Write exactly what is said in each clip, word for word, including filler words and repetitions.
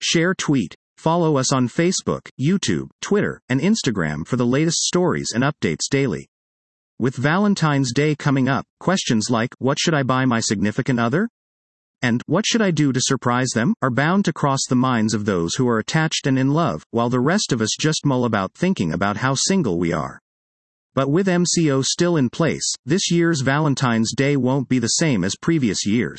Share, tweet. Follow us on Facebook, YouTube, Twitter, and Instagram for the latest stories and updates daily. With Valentine's Day coming up, questions like, what should I buy my significant other? And, what should I do to surprise them? Are bound to cross the minds of those who are attached and in love, while the rest of us just mull about thinking about how single we are. But with M C O still in place, this year's Valentine's Day won't be the same as previous years.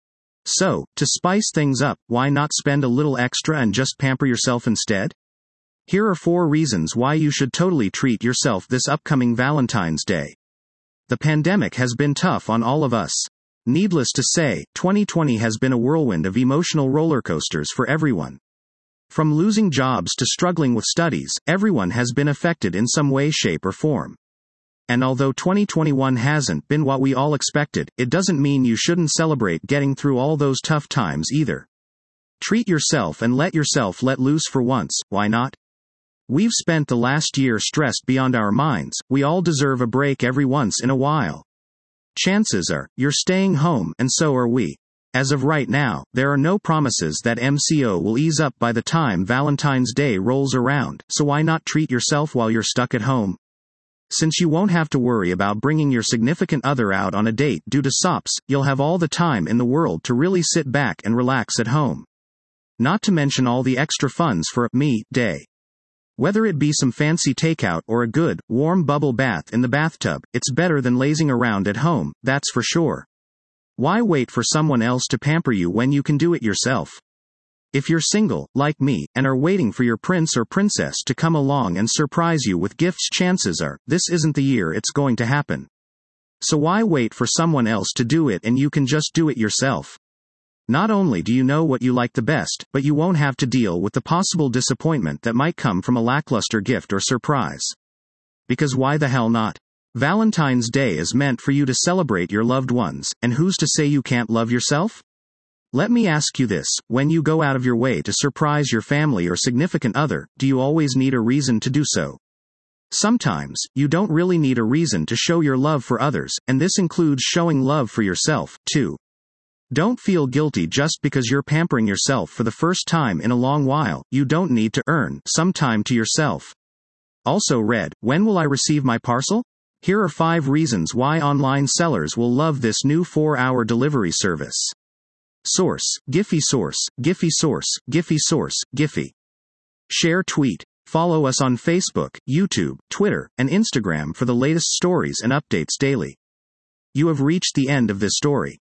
So, to spice things up, why not spend a little extra and just pamper yourself instead? Here are four reasons why you should totally treat yourself this upcoming Valentine's Day. The pandemic has been tough on all of us. Needless to say, twenty twenty has been a whirlwind of emotional roller coasters for everyone. From losing jobs to struggling with studies, everyone has been affected in some way, shape, or form. And although twenty twenty-one hasn't been what we all expected, it doesn't mean you shouldn't celebrate getting through all those tough times either. Treat yourself and let yourself let loose for once, why not? We've spent the last year stressed beyond our minds. We all deserve a break every once in a while. Chances are, you're staying home, and so are we. As of right now, there are no promises that M C O will ease up by the time Valentine's Day rolls around, so why not treat yourself while you're stuck at home? Since you won't have to worry about bringing your significant other out on a date due to S O Ps, you'll have all the time in the world to really sit back and relax at home. Not to mention all the extra funds for a me day. Whether it be some fancy takeout or a good, warm bubble bath in the bathtub, it's better than lazing around at home, that's for sure. Why wait for someone else to pamper you when you can do it yourself? If you're single, like me, and are waiting for your prince or princess to come along and surprise you with gifts, chances are, this isn't the year it's going to happen. So why wait for someone else to do it and you can just do it yourself? Not only do you know what you like the best, but you won't have to deal with the possible disappointment that might come from a lackluster gift or surprise. Because why the hell not? Valentine's Day is meant for you to celebrate your loved ones, and who's to say you can't love yourself? Let me ask you this, when you go out of your way to surprise your family or significant other, do you always need a reason to do so? Sometimes, you don't really need a reason to show your love for others, and this includes showing love for yourself, too. Don't feel guilty just because you're pampering yourself for the first time in a long while. You don't need to earn some time to yourself. Also read, when will I receive my parcel? Here are five reasons why online sellers will love this new four-hour delivery service. Source, Giphy Source, Giphy Source, Giphy Source, Giphy. Share, tweet. Follow us on Facebook, YouTube, Twitter, and Instagram for the latest stories and updates daily. You have reached the end of this story.